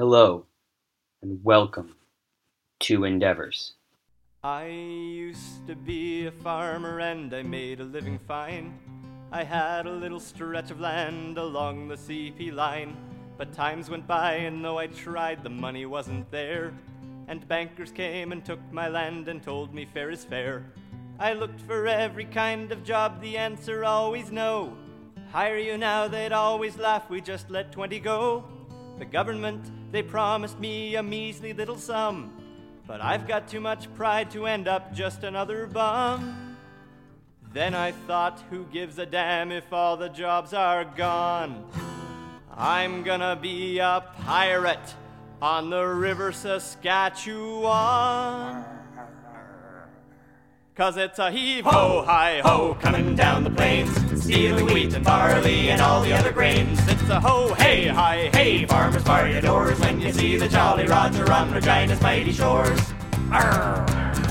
Hello, and welcome to Endeavors. I used to be a farmer and I made a living fine. I had a little stretch of land along the CP line. But times went by and though I tried, the money wasn't there. And bankers came and took my land and told me fair is fair. I looked for every kind of job, the answer always no. Hire you now, they'd always laugh, we just let 20 go. The government, they promised me a measly little sum. But I've got too much pride to end up just another bum. Then I thought, who gives a damn if all the jobs are gone? I'm gonna be a pirate on the river Saskatchewan. 'Cause it's a heave-ho, hi-ho, coming down the plains, stealing wheat and barley and all the other grains. It's a ho, hey, hi, hey, farmers bar your doors when you see the Jolly Roger on Regina's mighty shores. Arr!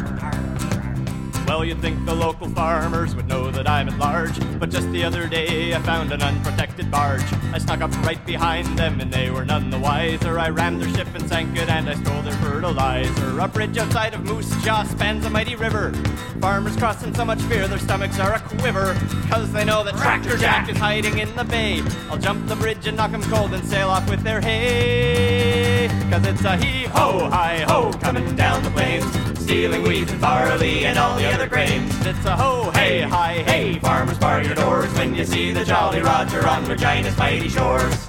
Well, you'd think the local farmers would know that I'm at large, but just the other day I found an unprotected barge. I snuck up right behind them and they were none the wiser. I rammed their ship and sank it and I stole their fertilizer. A bridge outside of Moose Jaw spans a mighty river. Farmers cross in so much fear their stomachs are a quiver, 'cause they know that Tractor Jack is hiding in the bay. I'll jump the bridge and knock 'em cold and sail off with their hay. 'Cause it's a heave-ho, hi-ho, coming down the plains, stealing wheat and barley and all the other grains. It's a ho, hey, hi, hey, farmers bar your doors when you see the Jolly Roger on Regina's mighty shores.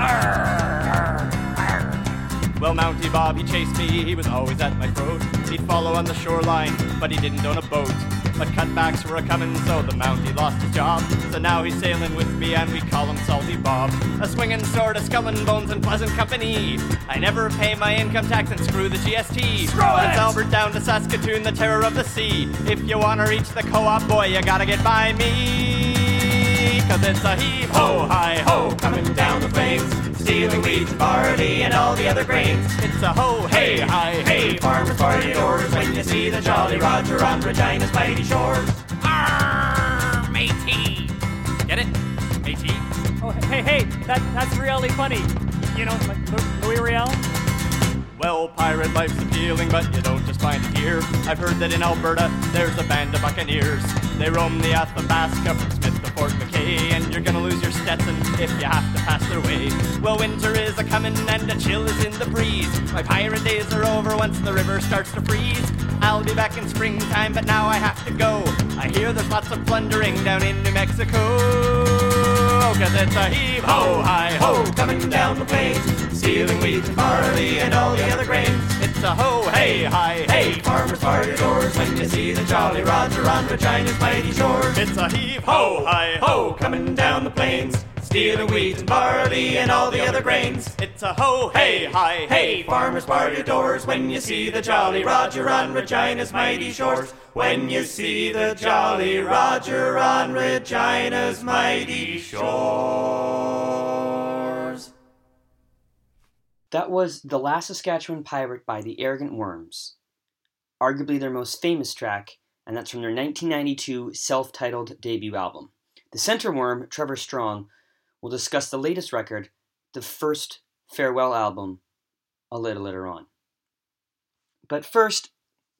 Arr, arr. Well, Mountie Bob, he chased me, he was always at my throat. He'd follow on the shoreline, but he didn't own a boat. But cutbacks were a-comin', so the Mountie lost his job. So now he's sailing with me, and we call him Salty Bob. A swinging sword, a skull and bones, and pleasant company. I never pay my income tax and screw the GST. Screw it! It's Albert down to Saskatoon, the terror of the sea. If you wanna reach the co-op, boy, you gotta get by me. 'Cause it's a heave-ho, hi-ho, coming down the plains, stealing wheat and barley and all the other grains. It's a ho, hey, hi, hey, farmers bar your doors when you see the Jolly Roger on Regina's mighty shores. Arr, matey. Get it? Matey? Oh, hey, that's really funny. You know, like Louis Riel. Well, pirate life's appealing, but you don't just find it here. I've heard that in Alberta, there's a band of buccaneers. They roam the Athabasca from Smith to Fort McKay, and you're gonna lose your Stetson if you have to pass their way. Well, winter is a-comin' and a chill is in the breeze. My pirate days are over once the river starts to freeze. I'll be back in springtime, but now I have to go. I hear there's lots of plundering down in New Mexico. 'Cause it's a heave-ho, hi-ho, coming down the plains, stealing wheat and barley and all the other grains. It's a ho, hey, hi, hey, farmers bar your doors when you see the Jolly Roger on Regina's mighty shores. It's a heave-ho, hi-ho, coming down the plains, stealing wheat and barley and all the other grains. It's a ho, hey, hi, hey, farmers bar your doors when you see the Jolly Roger on Regina's mighty shores. When you see the Jolly Roger on Regina's mighty shores. That was The Last Saskatchewan Pirate by the Arrogant Worms, arguably their most famous track, and that's from their 1992 self-titled debut album. The center worm, Trevor Strong, will discuss the latest record, the first farewell album, a little later on. But first,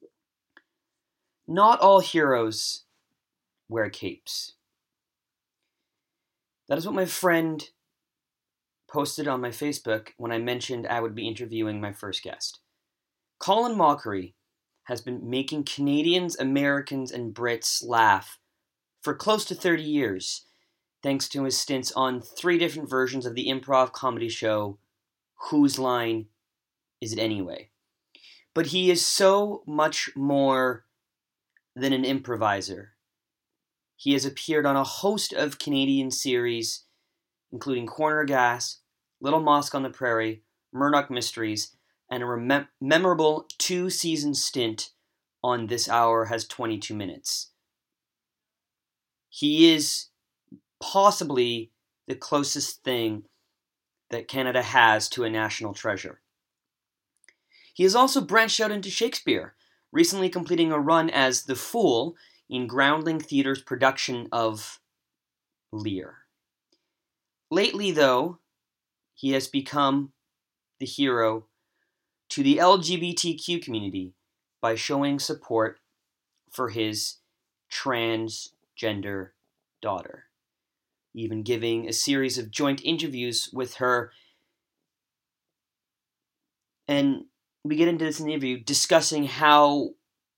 not all heroes wear capes. That is what my friend posted on my Facebook when I mentioned I would be interviewing my first guest. Colin Mockery has been making Canadians, Americans, and Brits laugh for close to 30 years, thanks to his stints on 3 different versions of the improv comedy show Whose Line Is It Anyway? But he is so much more than an improviser. He has appeared on a host of Canadian series, including Corner Gas, Little Mosque on the Prairie, Murdoch Mysteries, and a memorable 2-season stint on This Hour Has 22 Minutes. He is possibly the closest thing that Canada has to a national treasure. He has also branched out into Shakespeare, recently completing a run as the Fool in Groundling Theatre's production of Lear. Lately, though, he has become the hero to the LGBTQ community by showing support for his transgender daughter, even giving a series of joint interviews with her. And we get into this interview discussing how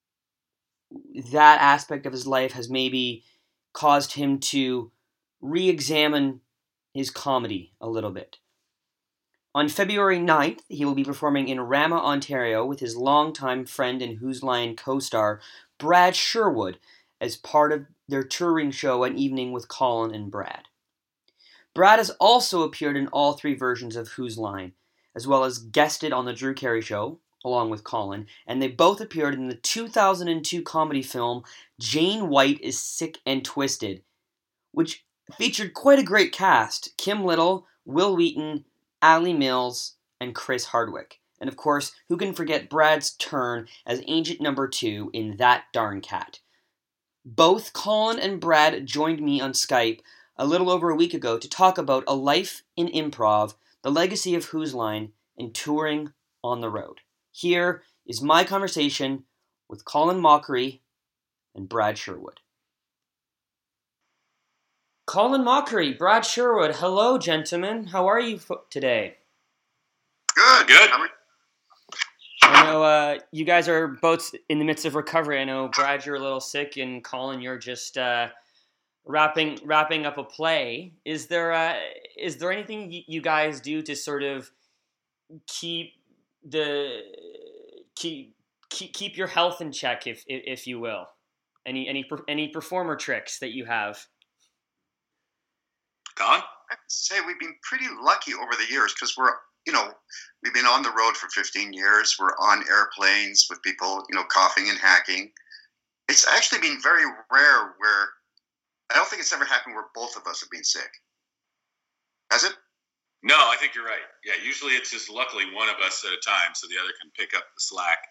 that aspect of his life has maybe caused him to re-examine his comedy a little bit. On February 9th, he will be performing in Rama, Ontario with his longtime friend and Whose Line co-star Brad Sherwood as part of their touring show An Evening with Colin and Brad. Brad has also appeared in all 3 versions of Whose Line, as well as guested on The Drew Carey Show, along with Colin, and they both appeared in the 2002 comedy film Jane White is Sick and Twisted, which featured quite a great cast: Kim Little, Will Wheaton, Ali Mills, and Chris Hardwick. And of course, who can forget Brad's turn as Agent Number 2 in That Darn Cat. Both Colin and Brad joined me on Skype a little over a week ago to talk about a life in improv, the legacy of Whose Line, and touring on the road. Here is my conversation with Colin Mochrie and Brad Sherwood. Colin Mochrie, Brad Sherwood, hello, gentlemen. How are you today? Good. I know you guys are both in the midst of recovery. I know, Brad, you're a little sick, and Colin, you're just wrapping up a play. Is there anything you guys do to sort of keep your health in check, if you will? Any performer tricks that you have? Don? I'd say we've been pretty lucky over the years because we've been on the road for 15 years. We're on airplanes with people, coughing and hacking. It's actually been very rare where I don't think it's ever happened where both of us have been sick. Has it? No, I think you're right. Yeah, usually it's just luckily one of us at a time so the other can pick up the slack.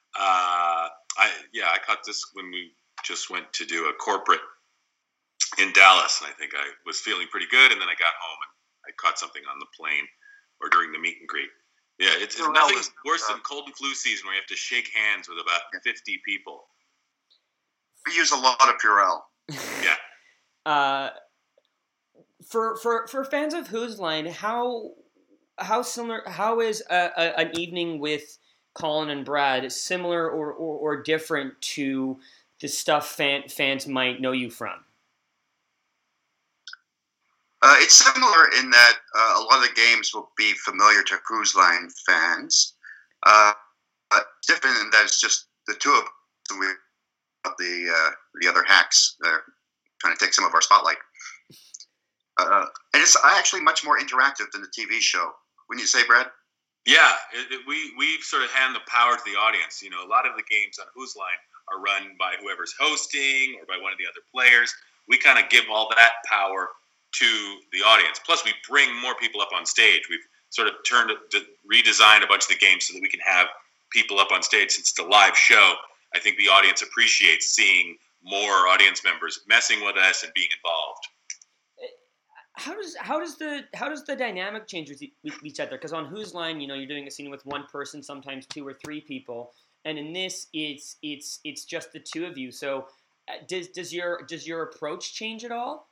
I caught this when we just went to do a corporate in Dallas, and I think I was feeling pretty good, and then I got home and I caught something on the plane or during the meet and greet. Yeah, it's nothing worse than cold and flu season where you have to shake hands with about 50 people. We use a lot of Purell. Yeah. For fans of Whose Line, how is an evening with Colin and Brad similar or different to the stuff fans might know you from? It's similar in that a lot of the games will be familiar to Whose Line fans. Different in that it's just the two of us. The other hacks that are trying to take some of our spotlight. And it's actually much more interactive than the TV show. Wouldn't you say, Brad? Yeah, we sort of hand the power to the audience. A lot of the games on Whose Line are run by whoever's hosting or by one of the other players. We kind of give all that power to the audience. Plus, we bring more people up on stage. We've sort of redesigned a bunch of the games so that we can have people up on stage. Since it's a live show, I think the audience appreciates seeing more audience members messing with us and being involved. How does the dynamic change with each other? Because on Whose Line, you're doing a scene with one person, sometimes 2 or 3 people, and in this, it's just the 2 of you. So, does your approach change at all?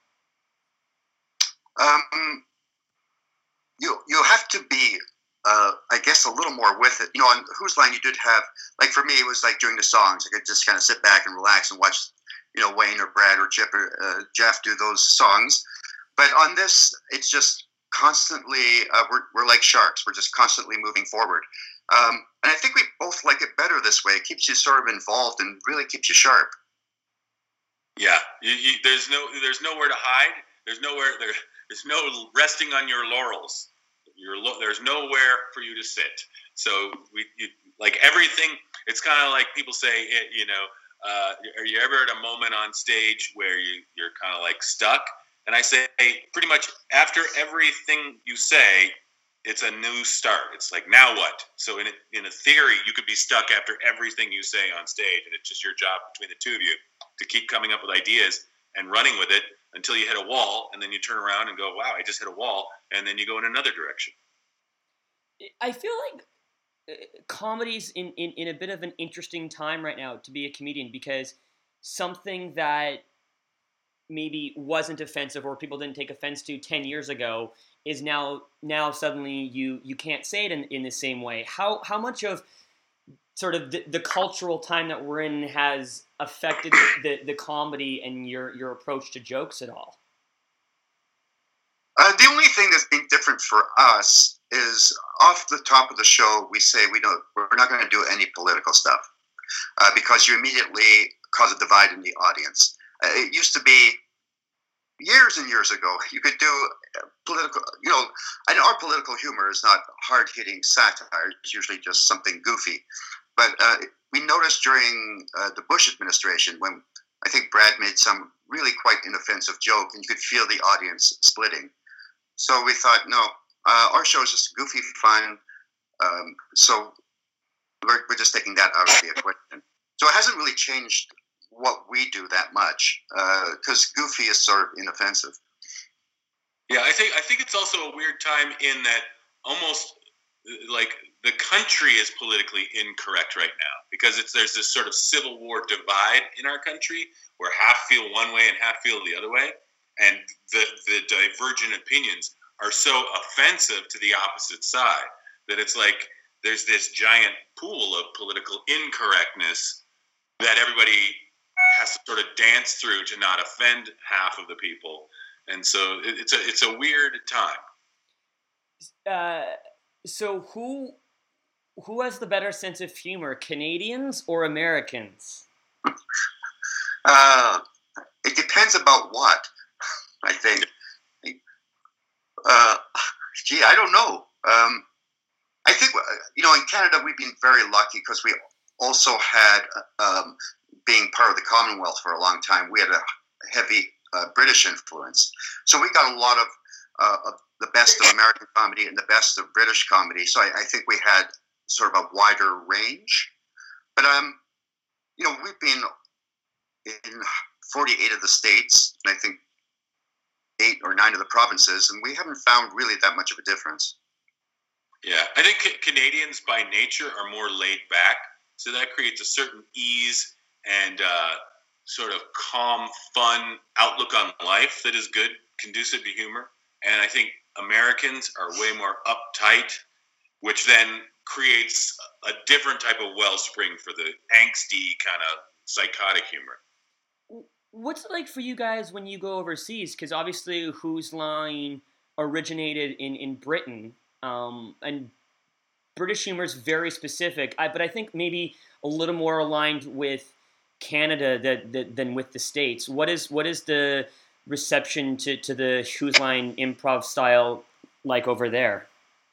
You have to be, I guess, a little more with it. On Whose Line, you did have, like for me, it was like doing the songs. I could just kind of sit back and relax and watch, Wayne or Brad or Chip or Jeff do those songs. But on this, it's just constantly, we're like sharks. We're just constantly moving forward. And I think we both like it better this way. It keeps you sort of involved and really keeps you sharp. Yeah, there's nowhere to hide. There's no resting on your laurels. There's nowhere for you to sit. So like everything. It's kind of like people say, are you ever at a moment on stage where you're kind of like stuck? And I say, pretty much after everything you say, it's a new start. It's like, now what? So in a theory, you could be stuck after everything you say on stage, and it's just your job between the 2 of you to keep coming up with ideas and running with it until you hit a wall, and then you turn around and go, wow, I just hit a wall, and then you go in another direction. I feel like comedy's in a bit of an interesting time right now to be a comedian, because something that maybe wasn't offensive or people didn't take offense to 10 years ago is now suddenly you can't say it in the same way. How much of sort of the cultural time that we're in has affected the comedy and your approach to jokes at all? The only thing that's been different for us is off the top of the show, we say we're not going to do any political stuff because you immediately cause a divide in the audience. It used to be years and years ago, you could do political, and our political humor is not hard-hitting satire. It's usually just something goofy. But we noticed during the Bush administration, when I think Brad made some really quite inoffensive joke, and you could feel the audience splitting. So we thought, no, our show is just goofy fun. So we're just taking that out of the equation. So it hasn't really changed what we do that much, because goofy is sort of inoffensive. Yeah, I think it's also a weird time in that almost like the country is politically incorrect right now, because there's this sort of civil war divide in our country where half feel one way and half feel the other way, and the divergent opinions are so offensive to the opposite side that it's like there's this giant pool of political incorrectness that everybody has to sort of dance through to not offend half of the people, and so it's a weird time. So who has the better sense of humor, Canadians or Americans? It depends about what, I think. I don't know. I think, in Canada, we've been very lucky because we also had, being part of the Commonwealth for a long time, we had a heavy British influence. So we got a lot of the best of American comedy and the best of British comedy. So I think we had sort of a wider range. But, we've been in 48 of the states, and I think 8 or 9 of the provinces, and we haven't found really that much of a difference. Yeah, I think Canadians by nature are more laid back, so that creates a certain ease and sort of calm, fun outlook on life that is good, conducive to humor. And I think Americans are way more uptight, which then creates a different type of wellspring for the angsty kind of psychotic humor. What's it like for you guys when you go overseas? Because obviously Whose Line originated in Britain, and British humor is very specific, but I think maybe a little more aligned with Canada than with the States. What is the reception to the Whose Line improv style like over there?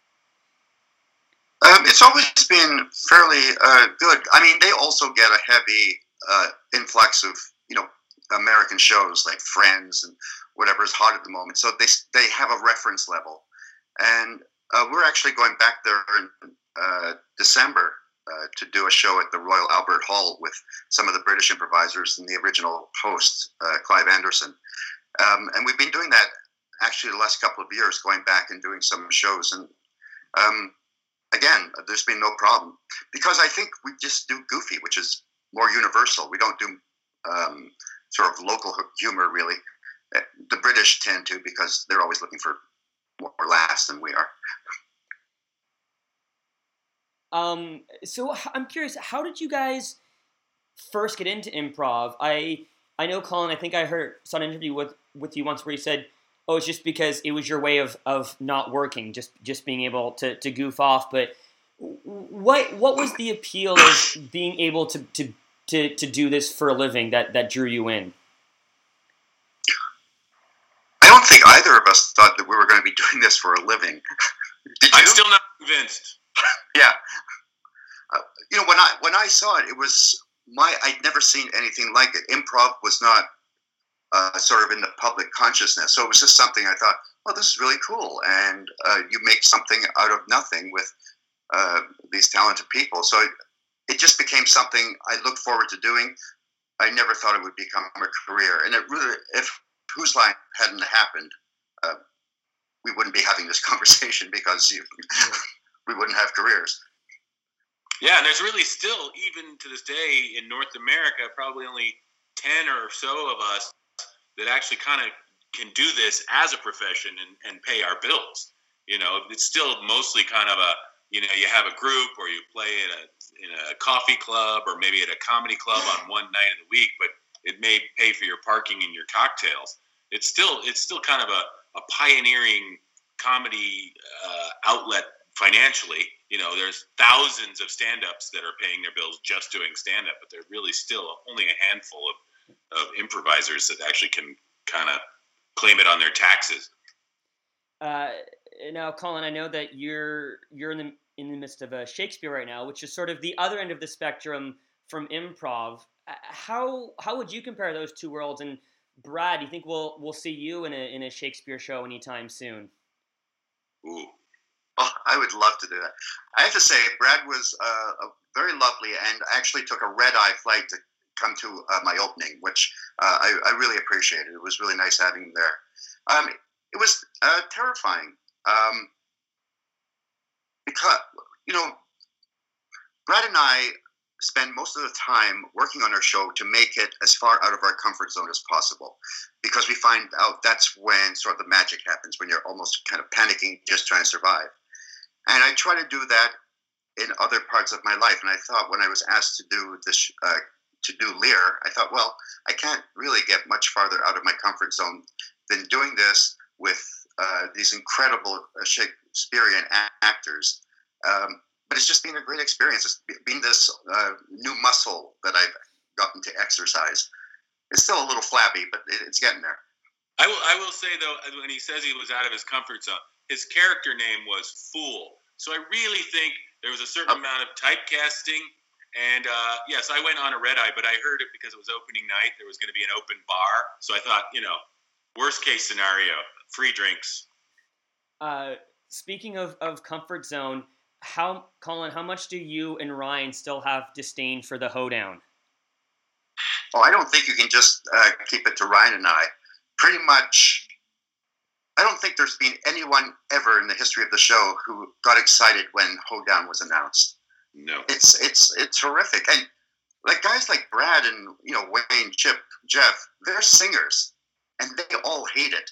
It's always been fairly good. I mean, they also get a heavy influx of American shows like Friends and whatever is hot at the moment. So they have a reference level, and we're actually going back there in December to do a show at the Royal Albert Hall with some of the British improvisers and the original host, Clive Anderson. And we've been doing that actually the last couple of years, going back and doing some shows. And again, there's been no problem, because I think we just do goofy, which is more universal. We don't do sort of local humor, really. The British tend to, because they're always looking for more laughs than we are. So I'm curious, how did you guys first get into improv? I know, Colin, I think I saw an interview with you once where you said, oh, it's just because it was your way of not working, just being able to goof off. But what was the appeal of being able to do this for a living that drew you in? I don't think either of us thought that we were going to be doing this for a living. Did you? I'm still not convinced. Yeah. When I saw it, it was I'd never seen anything like it. Improv was not sort of in the public consciousness. So it was just something I thought, oh, this is really cool. And you make something out of nothing with these talented people. So it just became something I looked forward to doing. I never thought it would become a career. And it really, if Whose Line hadn't happened, we wouldn't be having this conversation, because we wouldn't have careers. Yeah, and there's really still, even to this day in North America, probably only 10 or so of us that actually kind of can do this as a profession and pay our bills. It's still mostly kind of you have a group or you play in a coffee club or maybe at a comedy club on one night of the week, but it may pay for your parking and your cocktails. It's still kind of a pioneering comedy outlet financially. There's thousands of stand-ups that are paying their bills just doing stand-up, but there's really still only a handful of improvisers that actually can kind of claim it on their taxes. Now, Colin, I know that you're in the midst of Shakespeare right now, which is sort of the other end of the spectrum from improv. How would you compare those two worlds? And Brad, do you think we'll see you in a Shakespeare show anytime soon? Ooh. Oh, I would love to do that. I have to say, Brad was very lovely and actually took a red-eye flight to come to my opening, which I really appreciated. It was really nice having him there. It was terrifying because, Brad and I spend most of the time working on our show to make it as far out of our comfort zone as possible, because we find out that's when sort of the magic happens, when you're almost kind of panicking, just trying to survive. And I try to do that in other parts of my life. And I thought when I was asked to do this, to do Lear, I thought, well, I can't really get much farther out of my comfort zone than doing this with these incredible Shakespearean actors. But it's just been a great experience. It's been this new muscle that I've gotten to exercise. It's still a little flabby, but it's getting there. I will say, though, when he says he was out of his comfort zone, his character name was Fool. So I really think there was a certain amount of typecasting. And yes, I went on a red eye, but I heard it because it was opening night. There was going to be an open bar. So I thought, worst case scenario, free drinks. Speaking of comfort zone, Colin, how much do you and Ryan still have disdain for the hoedown? Oh, I don't think you can just keep it to Ryan and I. Pretty much, I don't think there's been anyone ever in the history of the show who got excited when hoedown was announced. No, it's horrific, and like guys like Brad and Wayne, Chip, Jeff, they're singers, and they all hate it.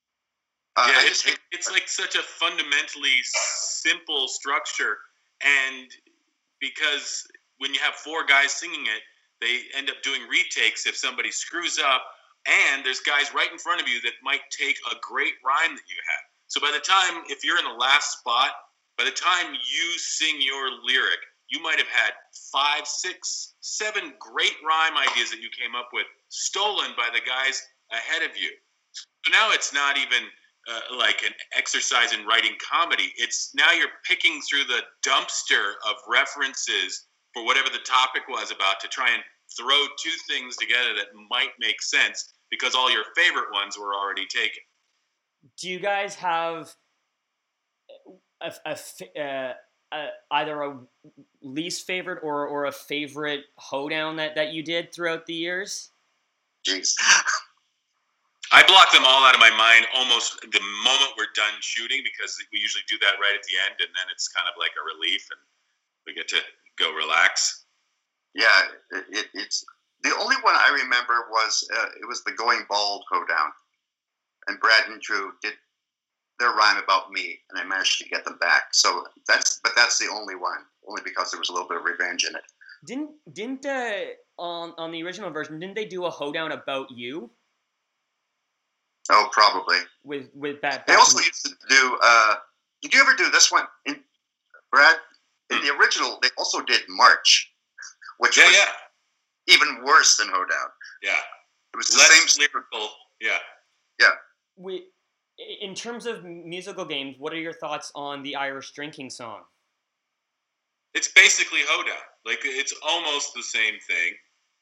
It's like such a fundamentally simple structure, and because when you have four guys singing it, they end up doing retakes if somebody screws up, and there's guys right in front of you that might take a great rhyme that you have. So by the time, if you're in the last spot, by the time you sing your lyric, you might have had 5, 6, 7 great rhyme ideas that you came up with stolen by the guys ahead of you. So now it's not even like an exercise in writing comedy. It's now you're picking through the dumpster of references for whatever the topic was about to try and throw two things together that might make sense because all your favorite ones were already taken. Do you guys have either a least favorite or a favorite hoedown that you did throughout the years? Jeez. I block them all out of my mind almost the moment we're done shooting, because we usually do that right at the end, and then it's kind of like a relief and we get to go relax. Yeah, it's the only one I remember was it was the Going Bald hoedown, and Brad and Drew did their rhyme about me, and I managed to get them back. So that's the only one, only because there was a little bit of revenge in it. Didn't on the original version, didn't they do a hoedown about you? Oh, probably. With that. They also used to do. Did you ever do this one, Brad? In the original, they also did March, which was even worse than hoedown. Yeah, it was the less same lyrical. Yeah. In terms of musical games, what are your thoughts on the Irish drinking song? It's basically hoedown. Like, it's almost the same thing.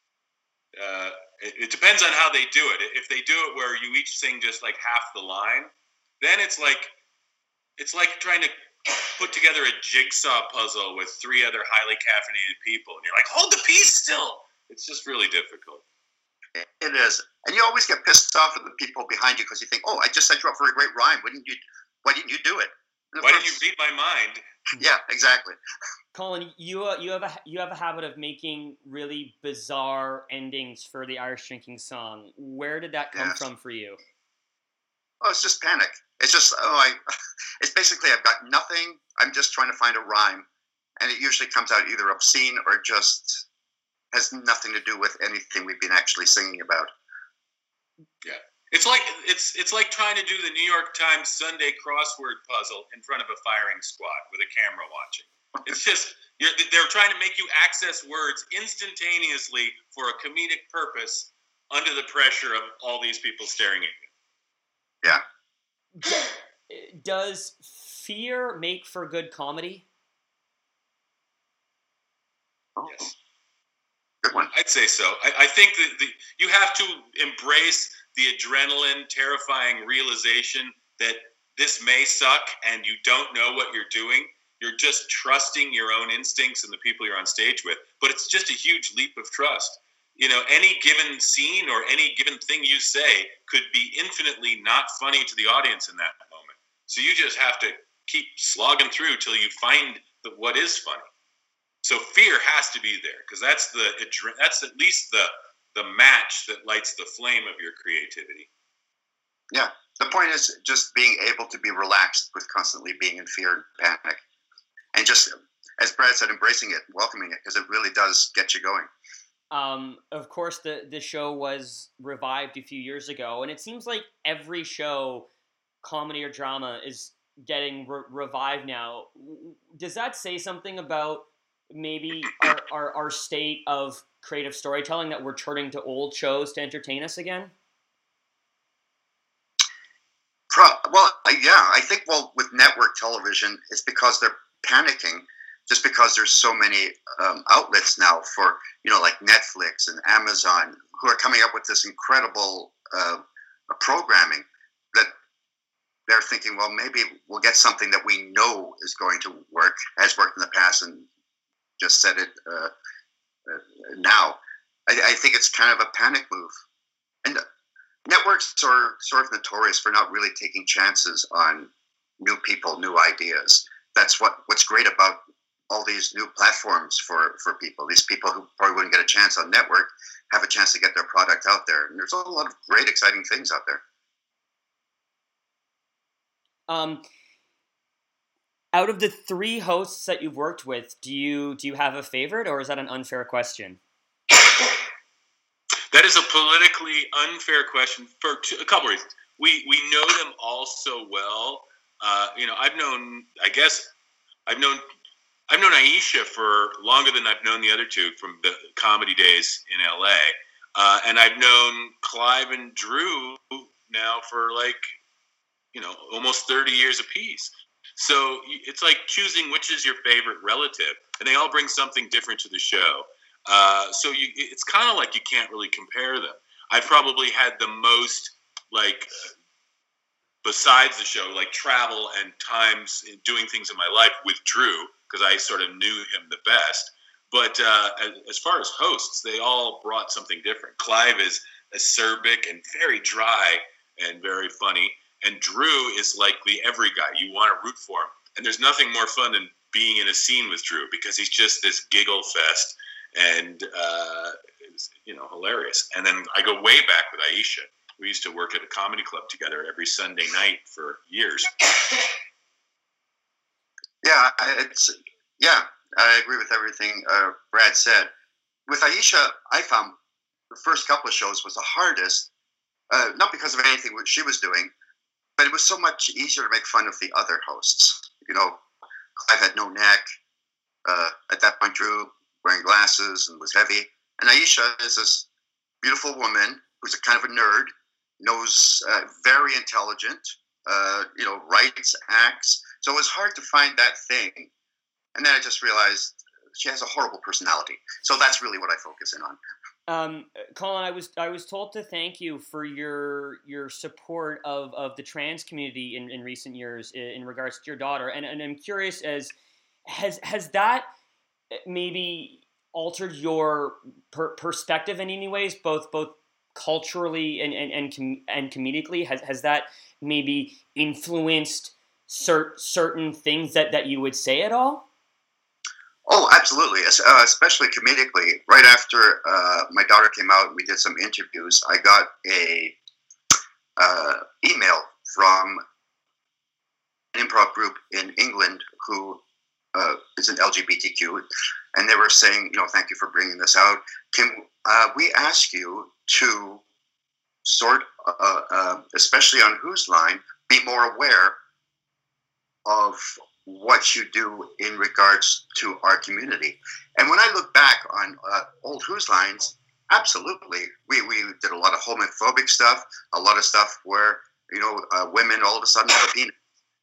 It depends on how they do it. If they do it where you each sing just like half the line, then it's like trying to put together a jigsaw puzzle with 3 other highly caffeinated people, and you're like, hold the piece still. It's just really difficult. It is, and you always get pissed off at the people behind you because you think, oh, I just set you up for a great rhyme. Why didn't you do it? And of Why didn't course- you read my mind? Yeah, exactly. Colin, you have a habit of making really bizarre endings for the Irish Drinking Song. Where did that come Yes. from for you? Oh, it's just panic. It's just it's basically I've got nothing. I'm just trying to find a rhyme, and it usually comes out either obscene or just has nothing to do with anything we've been actually singing about. It's like trying to do the New York Times Sunday crossword puzzle in front of a firing squad with a camera watching. It's just they're trying to make you access words instantaneously for a comedic purpose under the pressure of all these people staring at you. Yeah. Does fear make for good comedy? Oh, Yes. good one. I'd say so. I think that you have to embrace the adrenaline, terrifying realization that this may suck and you don't know what you're doing. You're just trusting your own instincts and the people you're on stage with. But it's just a huge leap of trust. You know, any given scene or any given thing you say could be infinitely not funny to the audience in that moment. So you just have to keep slogging through till you find what is funny. So fear has to be there because that's at least the match that lights the flame of your creativity. Yeah. The point is just being able to be relaxed with constantly being in fear and panic. And just, as Brad said, embracing it, welcoming it, because it really does get you going. Of course, the show was revived a few years ago, and it seems like every show, comedy or drama, is getting revived now. Does that say something about maybe our state of creative storytelling, that we're turning to old shows to entertain us again? I think with network television, it's because they're panicking, just because there's so many outlets now for, like Netflix and Amazon, who are coming up with this incredible programming that they're thinking, well, maybe we'll get something that we know is going to work, has worked in the past, and just said it now. I think it's kind of a panic move. And networks are sort of notorious for not really taking chances on new people, new ideas. That's what's great about all these new platforms for people. These people who probably wouldn't get a chance on network have a chance to get their product out there. And there's a lot of great, exciting things out there. Out of the 3 hosts that you've worked with, do you have a favorite, or is that an unfair question? That is a politically unfair question for a couple reasons. We know them all so well. I've known Aisha for longer than I've known the other two from the comedy days in LA. And I've known Clive and Drew now for almost 30 years apiece. So it's like choosing which is your favorite relative, and they all bring something different to the show. So it's kind of like you can't really compare them. I probably had the most, besides the show, travel and times doing things in my life with Drew, because I sort of knew him the best. But as far as hosts, they all brought something different. Clive is acerbic and very dry and very funny. And Drew is like the every guy. You want to root for him. And there's nothing more fun than being in a scene with Drew, because he's just this giggle fest and hilarious. And then I go way back with Aisha. We used to work at a comedy club together every Sunday night for years. Yeah, I agree with everything Brad said. With Aisha, I found the first couple of shows was the hardest, not because of anything she was doing, but it was so much easier to make fun of the other hosts. Clive had no neck. At that point, Drew wearing glasses and was heavy. And Aisha is this beautiful woman who's a kind of a nerd, knows, very intelligent, writes, acts. So it was hard to find that thing. And then I just realized she has a horrible personality. So that's really what I focus in on. Colin, I was told to thank you for your support of the trans community in recent years in regards to your daughter, and I'm curious, has that maybe altered your perspective in any ways, both culturally and comedically? Has that maybe influenced certain things that you would say at all? Oh, absolutely. Especially comedically. Right after my daughter came out and we did some interviews, I got a email from an improv group in England who is an LGBTQ, and they were saying, thank you for bringing this out. Can we ask you to especially on Whose Line, be more aware of what you do in regards to our community? And when I look back on old Whose Lines, absolutely, we did a lot of homophobic stuff, a lot of stuff where women all of a sudden have a penis,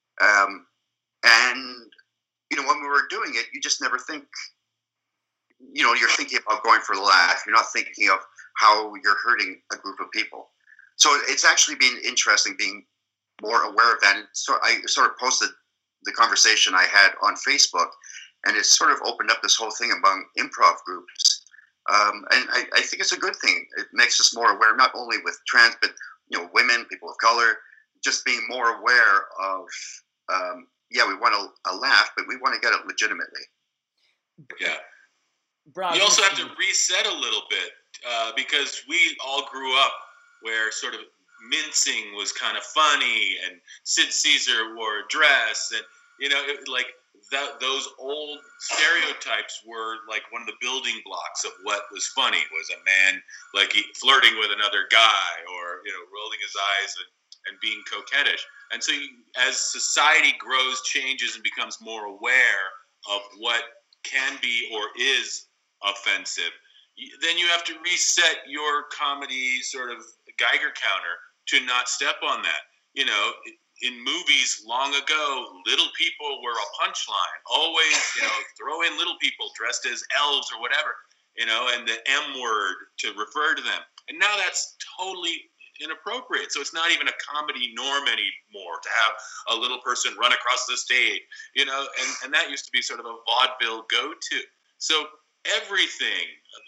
and when we were doing it, you just never think, you're thinking about going for the laugh. You're not thinking of how you're hurting a group of people. So it's actually been interesting being more aware of that. And so I sort of posted the conversation I had on Facebook, and it sort of opened up this whole thing among improv groups. And I think it's a good thing. It makes us more aware, not only with trans, but women, people of color, just being more aware of, we want a laugh, but we want to get it legitimately. Yeah. Brad, you also have to reset a little bit because we all grew up where sort of mincing was kind of funny, and Sid Caesar wore a dress, and those old stereotypes were like one of the building blocks of what was funny. Was a man flirting with another guy, or rolling his eyes and being coquettish. And so as society grows, changes, and becomes more aware of what can be or is offensive, then you have to reset your comedy sort of Geiger counter to not step on that. In movies long ago, little people were a punchline. Always, throw in little people dressed as elves or whatever, and the M word to refer to them. And now that's totally inappropriate. So it's not even a comedy norm anymore to have a little person run across the stage, and that used to be sort of a vaudeville go-to. So everything,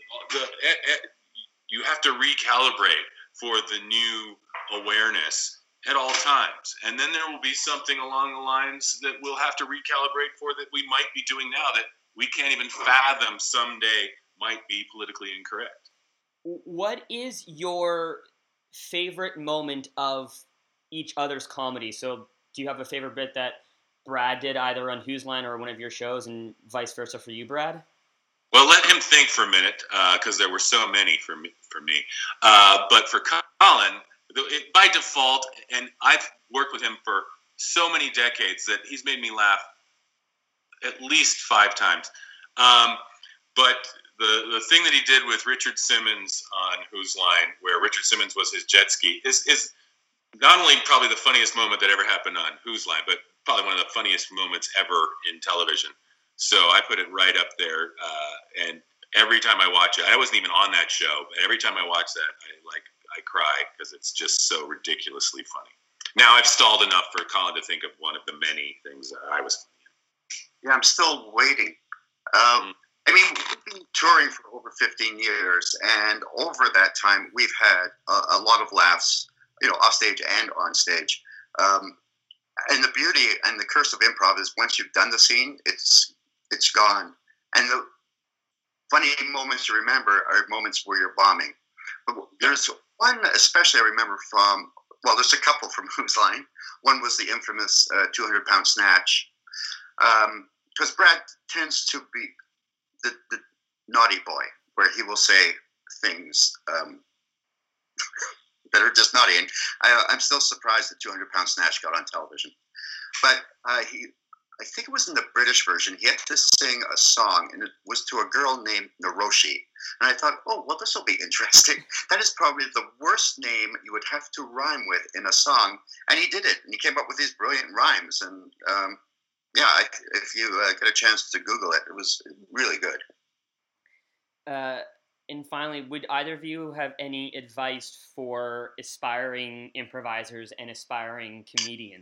you have to recalibrate for the new awareness at all times. And then there will be something along the lines that we'll have to recalibrate for that we might be doing now that we can't even fathom someday might be politically incorrect. What is your favorite moment of each other's comedy? So do you have a favorite bit that Brad did either on Whose Line or one of your shows, and vice versa for you, Brad? Well, let him think for a minute, because there were so many for me. But for Colin, by default, and I've worked with him for so many decades that he's made me laugh at least 5 times. But the thing that he did with Richard Simmons on Whose Line, where Richard Simmons was his jet ski, is not only probably the funniest moment that ever happened on Whose Line, but probably one of the funniest moments ever in television. So I put it right up there, and every time I watch it, I wasn't even on that show, but every time I watch that, I cry because it's just so ridiculously funny. Now I've stalled enough for Colin to think of one of the many things that I was funny in. Yeah, I'm still waiting. We've been touring for over 15 years, and over that time, we've had a lot of laughs, off stage and on stage. And the beauty and the curse of improv is once you've done the scene, it's gone. And the funny moments to remember are moments where you're bombing. But there's one especially I remember from, there's a couple from Whose Line. One was the infamous 200-pound snatch. Because Brad tends to be the naughty boy, where he will say things that are just naughty. And I'm still surprised that 200-pound snatch got on television. But I think it was in the British version, he had to sing a song, and it was to a girl named Naroshi. And I thought, this will be interesting. That is probably the worst name you would have to rhyme with in a song. And he did it, and he came up with these brilliant rhymes. And if you get a chance to Google it, it was really good. And finally, would either of you have any advice for aspiring improvisers and aspiring comedians?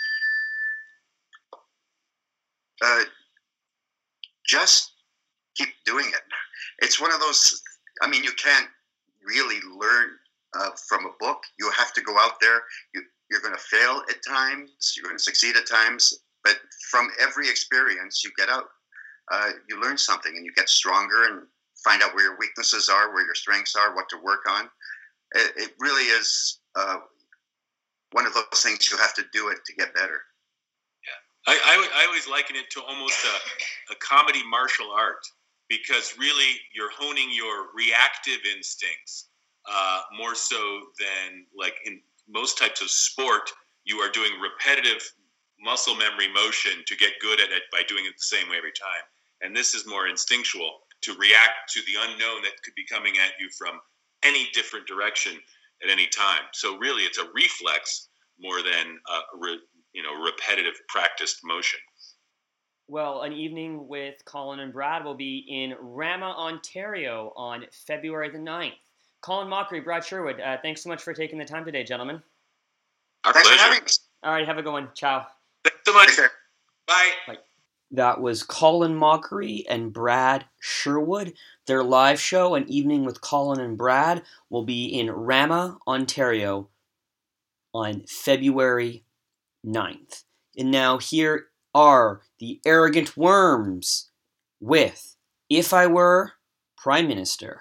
Just keep doing it. It's one of those, you can't really learn from a book. You have to go out there. You You're going to fail at times. You're going to succeed at times. But from every experience you get out, you learn something and you get stronger and find out where your weaknesses are, where your strengths are, what to work on. It really is one of those things you have to do it to get better. Yeah, I always liken it to almost a comedy martial art, because really you're honing your reactive instincts more so than like in most types of sport. You are doing repetitive muscle memory motion to get good at it by doing it the same way every time. And this is more instinctual, to react to the unknown that could be coming at you from any different direction at any time. So really it's a reflex more than repetitive practiced motion. Well, an evening with Colin and Brad will be in Rama, Ontario on February the 9th. Colin Mochrie, Brad Sherwood, thanks so much for taking the time today, gentlemen. Our Thanks pleasure. for having us. All right, have a good one. Ciao. Thanks so much. Take care. Bye. That was Colin Mochrie and Brad Sherwood. Their live show, An Evening with Colin and Brad, will be in Rama, Ontario on February 9th. And now here are the Arrogant Worms with If I Were Prime Minister.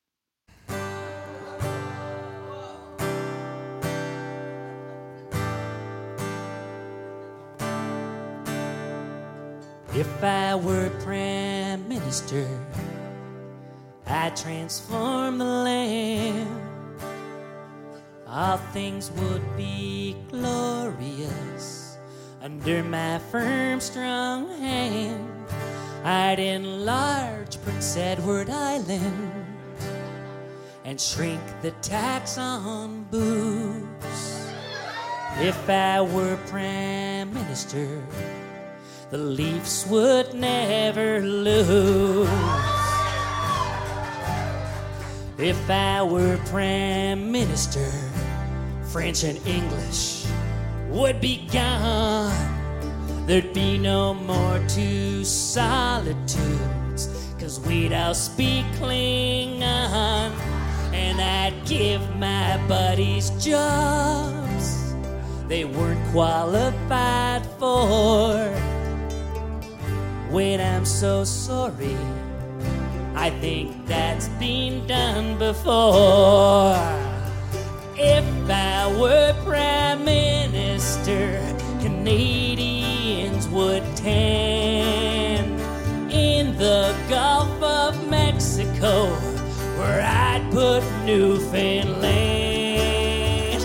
If I were Prime Minister, I'd transform the land. All things would be glorious under my firm, strong hand. I'd enlarge Prince Edward Island and shrink the tax on booze. If I were Prime Minister, the Leafs would never lose. If I were Prime Minister, French and English would be gone. There'd be no more two solitudes, 'cause we'd all speak Klingon. And I'd give my buddies jobs they weren't qualified for. Wait, I'm so sorry, I think that's been done before. If I were Prime Minister, Canadians would tan in the Gulf of Mexico, where I'd put Newfoundland.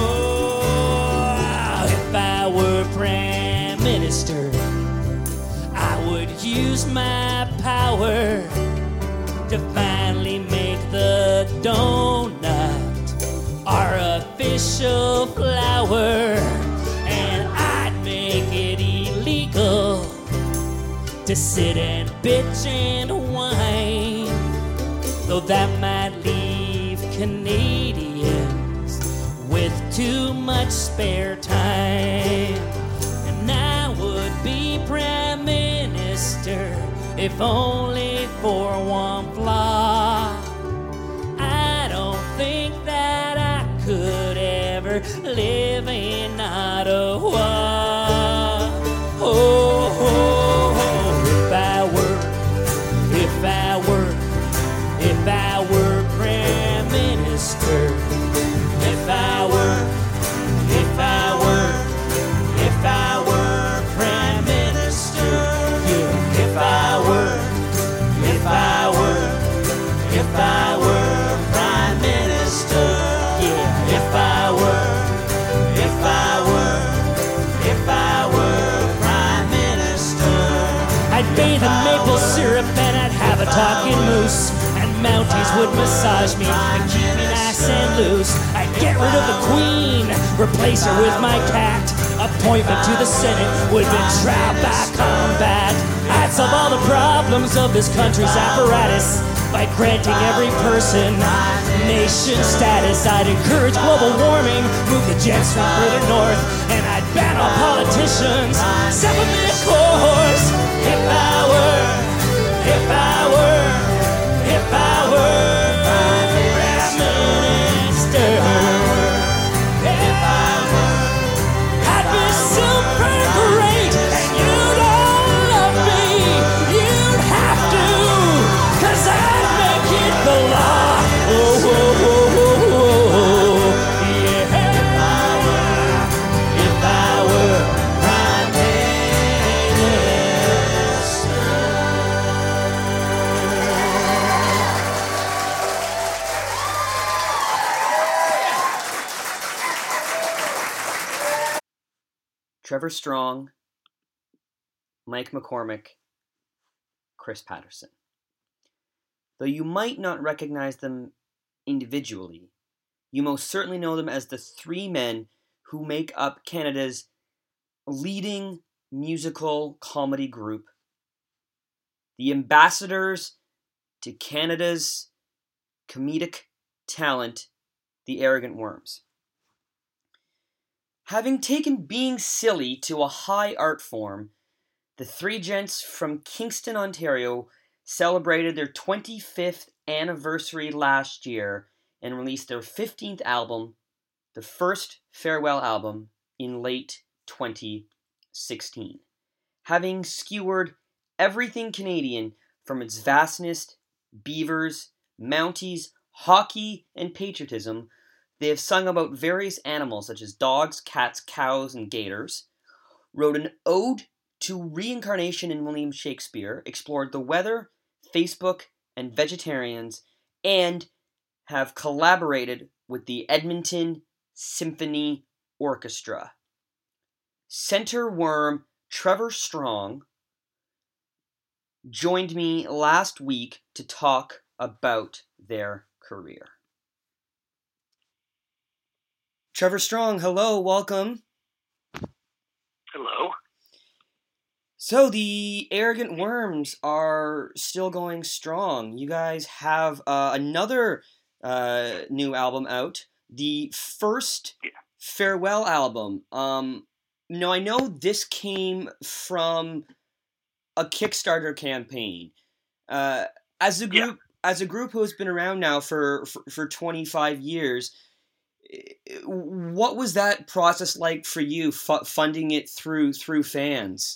Oh, if I were Prime Minister, I would use my power to finally make the donut our official flower, and I'd make it illegal to sit and bitch and whine, though that might leave Canadians with too much spare time. And I would be Prime Minister if only for one flaw. I don't think that I could ever live in Ottawa. Oh, oh, oh, if I were Prime Minister, if I were Prime Minister, yeah, if I were Prime Minister, yeah, if I were Prime Minister, I'd bathe in maple syrup and I'd have a talking moose, and Mounties would massage me and keep me nice and loose. I'd get rid of the Queen, replace her with my cat. Appointment to the Senate would be trial by combat. I'd solve all the problems of this country's apparatus by granting every person nation status. I'd encourage global warming, move the jet stream further north, and I'd ban all politicians, supplement course. If I were Prime Minister, if I were Trevor Strong, Mike McCormick, Chris Patterson. Though you might not recognize them individually, you most certainly know them as the three men who make up Canada's leading musical comedy group, the ambassadors to Canada's comedic talent, the Arrogant Worms. Having taken being silly to a high art form, the three gents from Kingston, Ontario celebrated their 25th anniversary last year and released their 15th album, the first farewell album, in late 2016. Having skewered everything Canadian from its vastness, beavers, Mounties, hockey, and patriotism, they have sung about various animals such as dogs, cats, cows, and gators, wrote an ode to reincarnation in William Shakespeare, explored the weather, Facebook, and vegetarians, and have collaborated with the Edmonton Symphony Orchestra. Center Worm Trevor Strong joined me last week to talk about their career. Trevor Strong, hello, welcome. Hello. So the Arrogant Worms are still going strong. You guys have another new album out, the first farewell album. I know this came from a Kickstarter campaign. As a group who has been around now for 25 years, what was that process like for you, funding it through fans?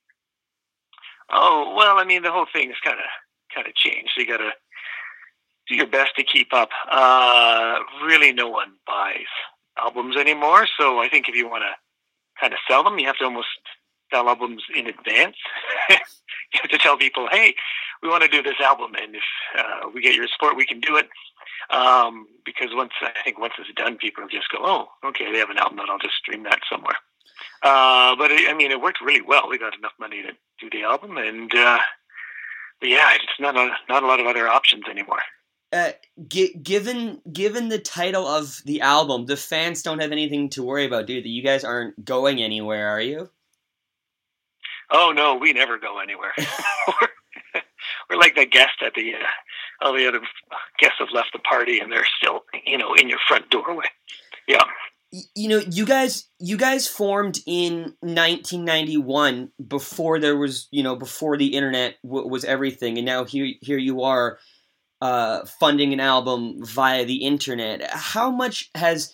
Oh, well, I mean, the whole thing has kind of changed. You got to do your best to keep up. Really, no one buys albums anymore. So I think if you want to kind of sell them, you have to almost sell albums in advance. You have to tell people, hey, we want to do this album, and if we get your support, we can do it. Because once it's done, people just go, oh, okay, they have an album, then I'll just stream that somewhere. But it worked really well. We got enough money to do the album, and it's not a lot of other options anymore. Given the title of the album, the fans don't have anything to worry about, do they? You guys aren't going anywhere, are you? Oh no, we never go anywhere. We're like the guest at the all the other guests have left the party, and they're still in your front doorway. Yeah. You guys formed in 1991 before there was, before the internet was everything, and now here you are, funding an album via the internet. How much has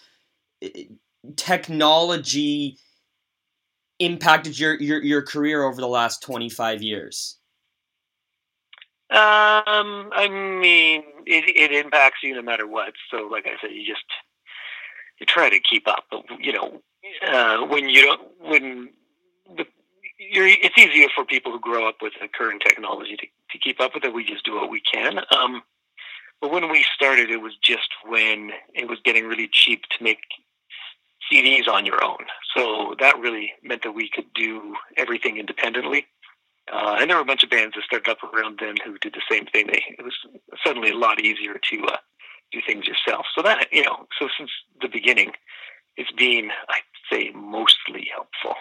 technology impacted your career over the last 25 years? It impacts you no matter what. So, like I said, you try to keep up. But it's easier for people who grow up with the current technology to keep up with it. We just do what we can. But when we started, it was just when it was getting really cheap to make CDs on your own. So that really meant that we could do everything independently. And there were a bunch of bands that started up around then who did the same thing. It was suddenly a lot easier to do things yourself. So that, so since the beginning, it's been, I'd say, mostly helpful.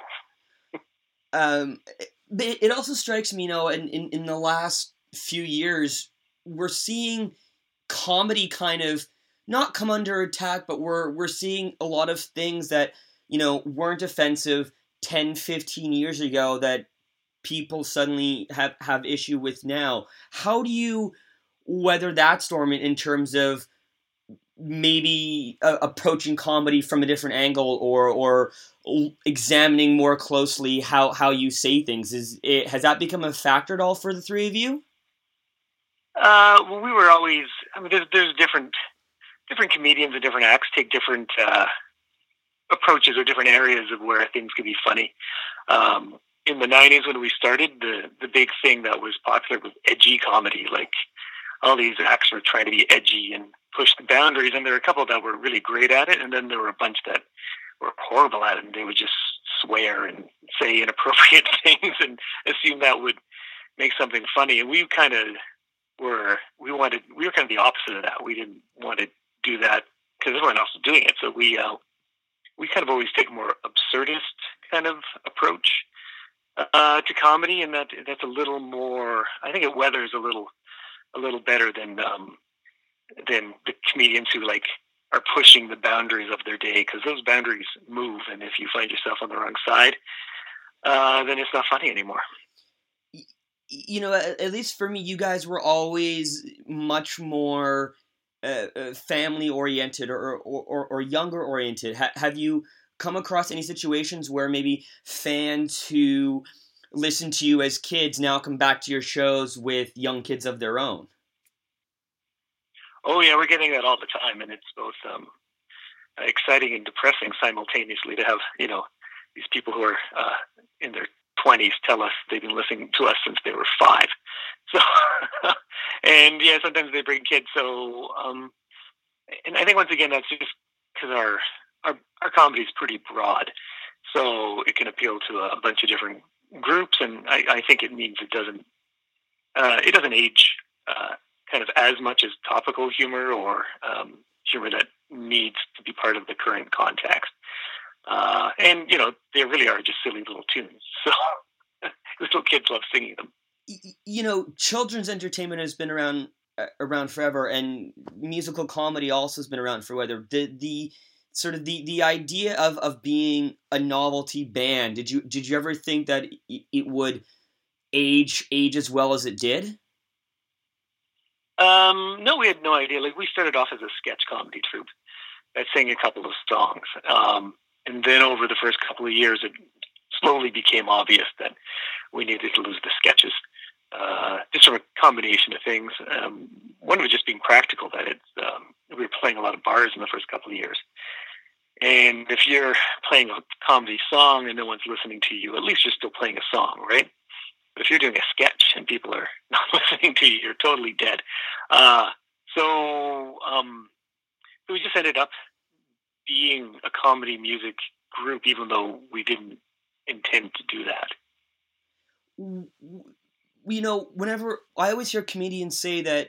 It also strikes me, in the last few years, we're seeing comedy kind of not come under attack, but we're seeing a lot of things that, weren't offensive 10, 15 years ago that people suddenly have issue with now. How do you weather that storm in terms of maybe approaching comedy from a different angle or examining more closely how you say things? Has that become a factor at all for the three of you? Well, we were always, there's different comedians and different acts take different approaches or different areas of where things could be funny. In the 90s when we started, the big thing that was popular was edgy comedy. Like, all these acts were trying to be edgy and push the boundaries, and there were a couple that were really great at it, and then there were a bunch that were horrible at it, and they would just swear and say inappropriate things and assume that would make something funny. And we kind of were kind of the opposite of that. We didn't want to do that because everyone else was doing it. So we kind of always take a more absurdist kind of approach to comedy, and that's a little more. I think it weathers a little better than the comedians who like are pushing the boundaries of their day, because those boundaries move, and if you find yourself on the wrong side, then it's not funny anymore. You know, at least for me, you guys were always much more family oriented or younger oriented. Have you come across any situations where maybe fans who listen to you as kids now come back to your shows with young kids of their own? Oh yeah, we're getting that all the time, and it's both exciting and depressing simultaneously to have these people who are in their 20s tell us they've been listening to us since they were 5. So, and yeah, sometimes they bring kids. So, and I think once again that's just because our comedy is pretty broad, so it can appeal to a bunch of different groups, and I think it means it doesn't age kind of as much as topical humor or humor that needs to be part of the current context. And they really are just silly little tunes, so little kids love singing them. Children's entertainment has been around forever, and musical comedy also has been around forever. The sort of the idea of being a novelty band, did you ever think that it would age as well as it did? No, we had no idea. Like, we started off as a sketch comedy troupe that sang a couple of songs. And then over the first couple of years, it slowly became obvious that we needed to lose the sketches. Just from a combination of things. One of it just being practical, that we were playing a lot of bars in the first couple of years. And if you're playing a comedy song and no one's listening to you, at least you're still playing a song, right? But if you're doing a sketch and people are not listening to you, you're totally dead. So we just ended up being a comedy music group, even though we didn't intend to do that. Whenever I always hear comedians say that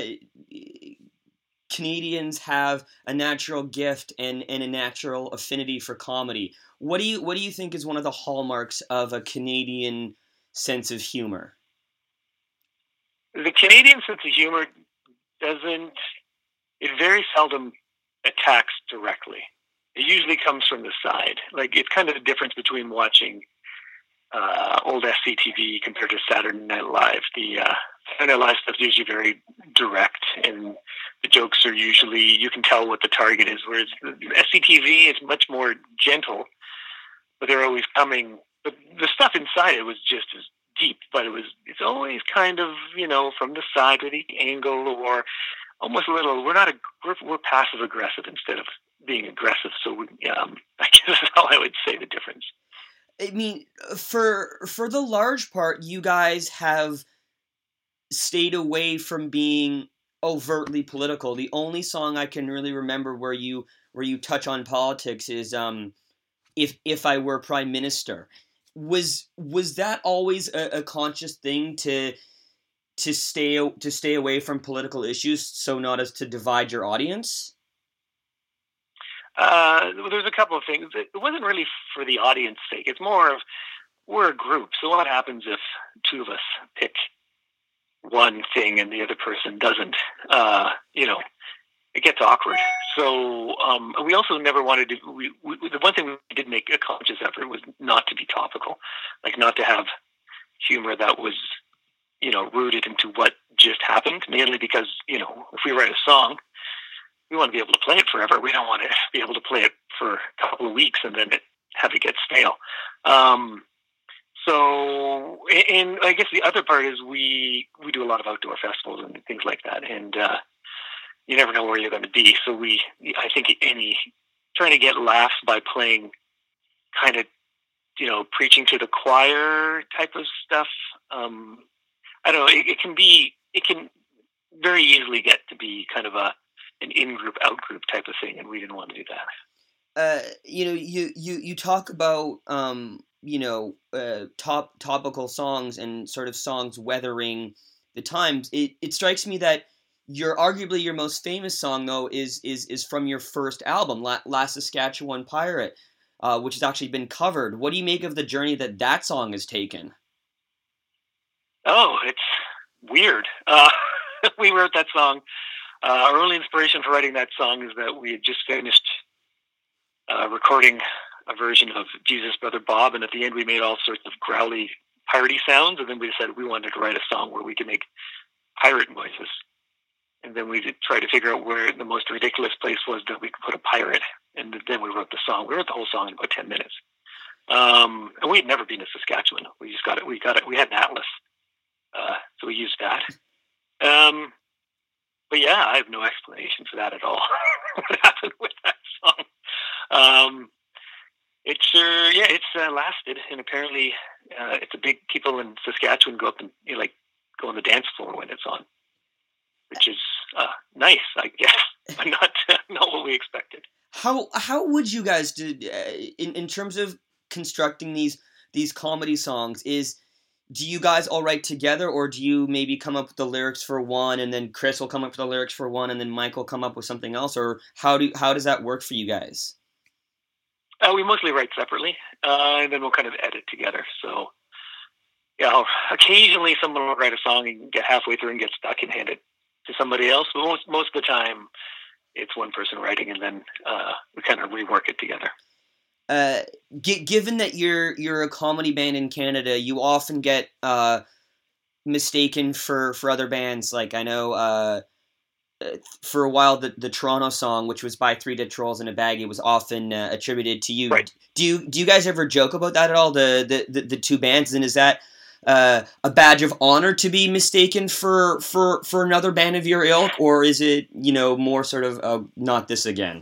Canadians have a natural gift and a natural affinity for comedy. What do you think is one of the hallmarks of a Canadian sense of humor? The Canadian sense of humor it very seldom attacks directly. It usually comes from the side. Like, it's kind of the difference between watching old SCTV compared to Saturday Night Live. The Saturday Night Live stuff is usually very direct, and the jokes are usually, you can tell what the target is, whereas the SCTV is much more gentle, but they're always coming. But the stuff inside it was just as deep, but it's always kind of, from the side with the angle, or almost a little, we're passive aggressive instead of being aggressive. So I guess that's how I would say the difference. I mean, for the large part, you guys have stayed away from being overtly political. The only song I can really remember where you touch on politics is If I Were Prime Minister. Was that always a conscious thing to stay away from political issues, so not as to divide your audience? There's a couple of things. It wasn't really for the audience sake. It's more of, we're a group. So what happens if two of us pick one thing and the other person doesn't? It gets awkward. So we also never wanted to. The one thing we did make a conscious effort was not to be topical, like not to have humor that was, rooted into what just happened. Mainly because if we write a song, we want to be able to play it forever. We don't want to be able to play it for a couple of weeks and then have it get stale. So, and I guess the other part is we do a lot of outdoor festivals and things like that, and you never know where you're going to be. So I think trying to get laughs by playing kind of, preaching to the choir type of stuff. I don't know. It can very easily get to be kind of an in-group, out-group type of thing, and we didn't want to do that. you talk about topical songs and sort of songs weathering the times. It strikes me that arguably your most famous song though is from your first album, Last Saskatchewan Pirate, which has actually been covered. What do you make of the journey that song has taken? Oh, it's weird. We wrote that song. Our only inspiration for writing that song is that we had just finished recording a version of Jesus Brother Bob, and at the end we made all sorts of growly piratey sounds, and then we decided we wanted to write a song where we could make pirate noises. And then we tried to figure out where the most ridiculous place was that we could put a pirate, and then we wrote the song. We wrote the whole song in about 10 minutes. And we had never been to Saskatchewan. We just got it. We had an atlas. So we used that. But yeah, I have no explanation for that at all. What happened with that song? It's lasted, and apparently it's a big. People in Saskatchewan go up and go on the dance floor when it's on, which is nice, I guess, but not what we expected. How would you guys do in terms of constructing these comedy songs? Do you guys all write together, or do you maybe come up with the lyrics for one, and then Chris will come up with the lyrics for one, and then Mike will come up with something else, or how does that work for you guys? We mostly write separately, and then we'll kind of edit together. So, yeah, occasionally someone will write a song and get halfway through and get stuck and hand it to somebody else. But most of the time, it's one person writing, and then we kind of rework it together. Given that you're a comedy band in Canada, you often get mistaken for other bands. Like I know for a while the Toronto song, which was by Three Dead Trolls in a Baggie, was often attributed to you. Right. Do you guys ever joke about that at all? The two bands, and is that a badge of honor to be mistaken for another band of your ilk, or is it more sort of not this again?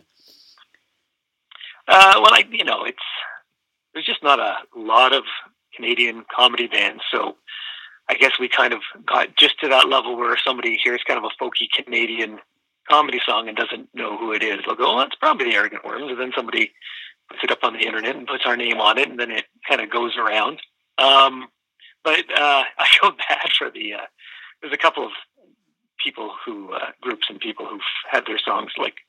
There's just not a lot of Canadian comedy bands, so I guess we kind of got just to that level where somebody hears kind of a folky Canadian comedy song and doesn't know who it is. They'll go, "Oh, that's probably the Arrogant Worms," and then somebody puts it up on the internet and puts our name on it, and then it kind of goes around. But I feel bad for there's a couple of people groups and people who've had their songs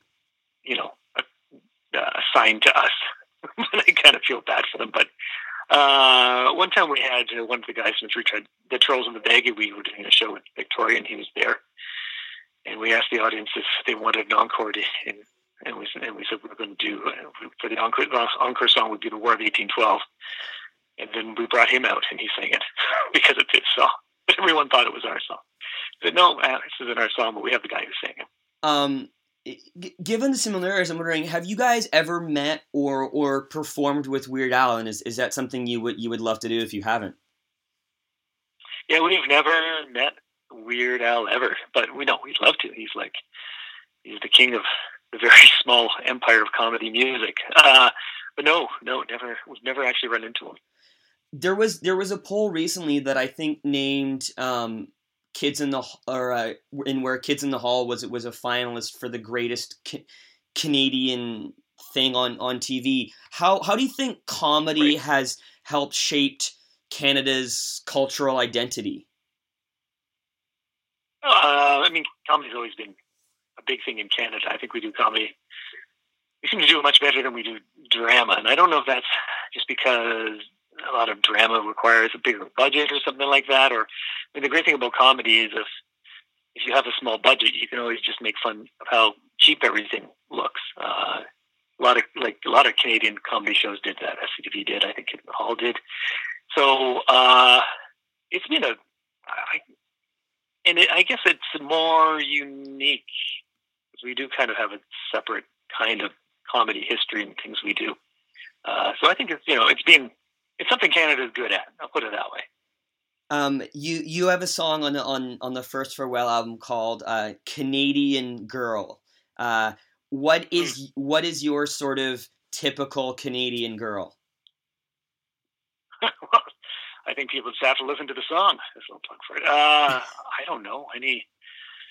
assigned to us. I kind of feel bad for them. But one time we had one of the guys from the Trolls in the Baggie. We were doing a show with Victoria, and he was there. And we asked the audience if they wanted an encore, and we said we were going to do for the encore song would be the War of 1812. And then we brought him out, and he sang it because it's his song. Everyone thought it was our song. I said, "No, this isn't our song, but we have the guy who sang it." Given the similarities, I'm wondering, have you guys ever met or performed with Weird Al, and is that something you would love to do if you haven't? Yeah, we've never met Weird Al ever, but we'd love to. He's the king of the very small empire of comedy music. But no, never. We've never actually run into him. There was a poll recently that I think named Kids in the where Kids in the Hall was a finalist for the greatest Canadian thing on TV. How do you think comedy has helped shape Canada's cultural identity? Comedy's always been a big thing in Canada. I think we do comedy. We seem to do it much better than we do drama, and I don't know if that's just because a lot of drama requires a bigger budget or something like that. The great thing about comedy is if you have a small budget, you can always just make fun of how cheap everything looks. A lot of Canadian comedy shows did that. SCTV did. I think Kids in the Hall did. So it's been I guess it's more unique because we do kind of have a separate kind of comedy history and things we do. So I think it's something Canada's good at. I'll put it that way. You have a song on the first Farewell album called Canadian Girl. What is your sort of typical Canadian girl? Well, I think people just have to listen to the song. There's no plug for it. I don't know.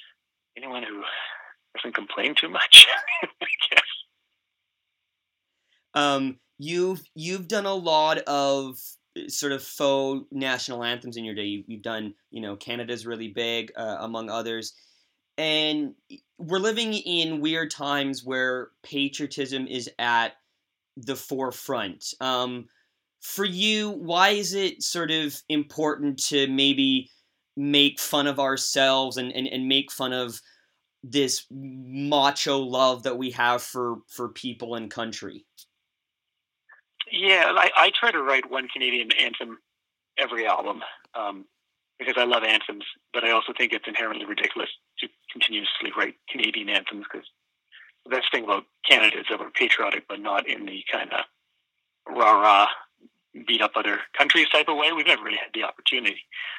Anyone who doesn't complain too much, I guess. You've done a lot of sort of faux national anthems in your day. You've done, Canada's Really Big, among others. And we're living in weird times where patriotism is at the forefront. For you, why is it sort of important to maybe make fun of ourselves and make fun of this macho love that we have for people and country? Yeah, I try to write one Canadian anthem every album because I love anthems, but I also think it's inherently ridiculous to continuously write Canadian anthems because the best thing about Canada is that we're patriotic, but not in the kind of rah-rah, beat up other countries type of way. We've never really had the opportunity.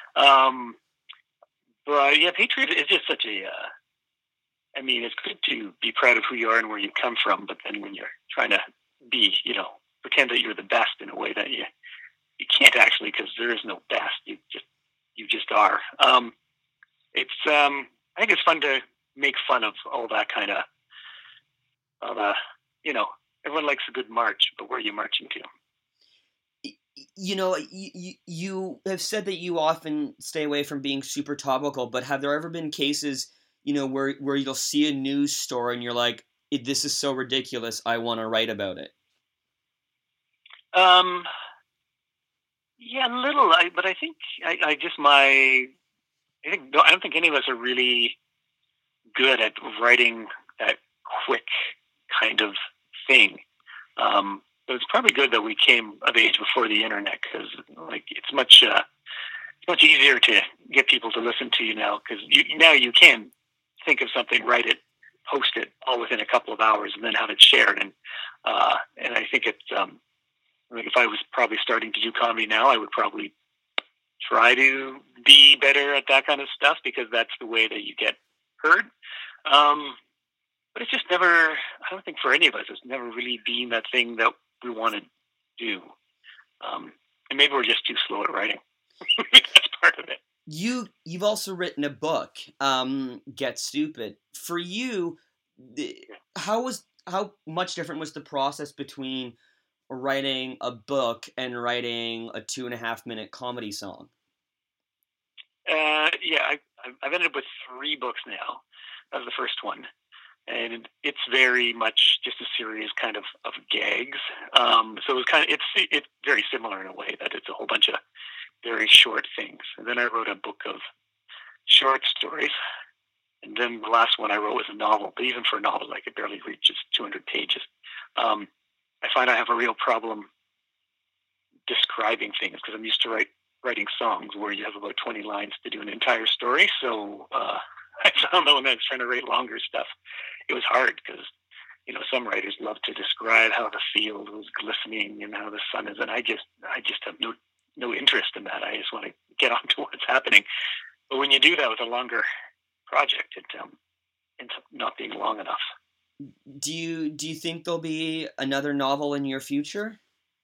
But yeah, patriot is just such a... it's good to be proud of who you are and where you come from, but then when you're trying to be, pretend that you're the best in a way that you can't actually, because there is no best. You just are. I think it's fun to make fun of all that kind of, everyone likes a good march, but where are you marching to? You have said that you often stay away from being super topical, but have there ever been cases, where you'll see a news story and you're like, this is so ridiculous, I want to write about it? Yeah, a little. But I think I don't think any of us are really good at writing that quick kind of thing. But it's probably good that we came of age before the internet because, it's much easier to get people to listen to you now because now you can think of something, write it, post it all within a couple of hours, and then have it shared. And I think it's. If I was probably starting to do comedy now, I would probably try to be better at that kind of stuff because that's the way that you get heard. But it's just never, I don't think for any of us, it's never really been that thing that we want to do. And maybe we're just too slow at writing. That's part of it. You've also written a book, Get Stupid. For you, how much different was the process between writing a book and writing a 2.5-minute comedy song? I've ended up with 3 books now. That was the first one. And it's very much just a series kind of gags. So it was it's very similar in a way that it's a whole bunch of very short things. And then I wrote a book of short stories. And then the last one I wrote was a novel. But even for a novel, it barely reaches 200 pages. I find I have a real problem describing things because I'm used to writing songs where you have about 20 lines to do an entire story. So I found that when I was trying to write longer stuff, it was hard because, some writers love to describe how the field was glistening and how the sun is. And I just have no interest in that. I just want to get on to what's happening. But when you do that with a longer project, it ends up not being long enough. Do you think there'll be another novel in your future?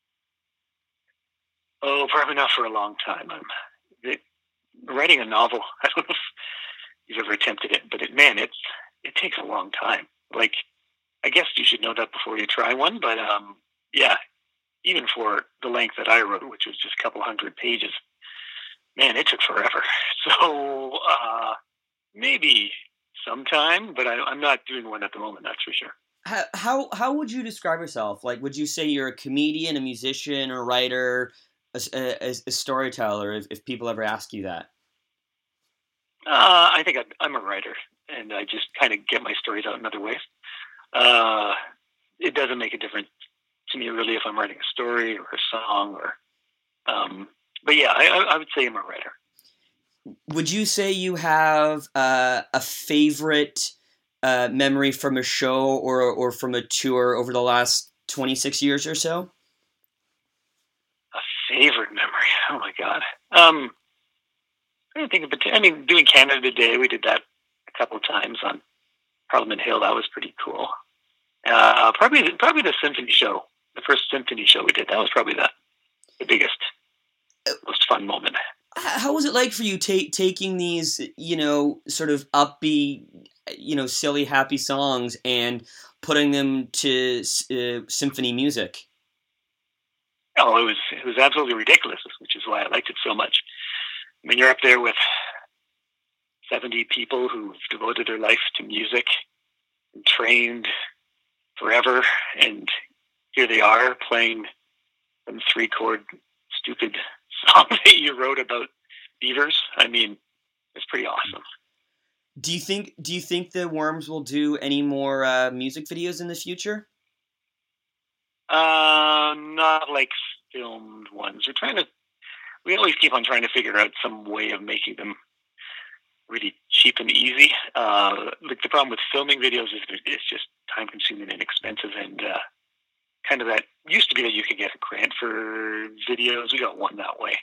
Oh, probably not for a long time. Writing a novel, I don't know if you've ever attempted it, but it takes a long time. I guess you should know that before you try one, but even for the length that I wrote, which was just a couple hundred pages, it took forever. So maybe sometime, but I'm not doing one at the moment, that's for sure. How would you describe yourself? Would you say you're a comedian, a musician, a writer, a storyteller, if people ever ask you that? I think I'm a writer, and I just kind of get my stories out in other ways. It doesn't make a difference to me, really, if I'm writing a story or a song. But yeah, I would say I'm a writer. Would you say you have a favorite memory from a show or from a tour over the last 26 years or so? A favorite memory? Oh my God. I don't think doing Canada Day, we did that a couple of times on Parliament Hill. That was pretty cool. Probably the symphony show, the first symphony show we did. That was probably the biggest, most fun moment. How was it like for you taking these, sort of upbeat, silly, happy songs and putting them to symphony music? Oh, it was absolutely ridiculous, which is why I liked it so much. I mean, you're up there with 70 people who've devoted their life to music and trained forever, and here they are playing some 3-chord stupid song that you wrote about beavers. I mean, it's pretty awesome. Do you think the Worms will do any more music videos in the future? Not like filmed ones. We always keep on trying to figure out some way of making them really cheap and easy. Like the problem with filming videos is it's just time consuming and expensive, and kind of that used to be that you could get a grant for videos. We got one that way.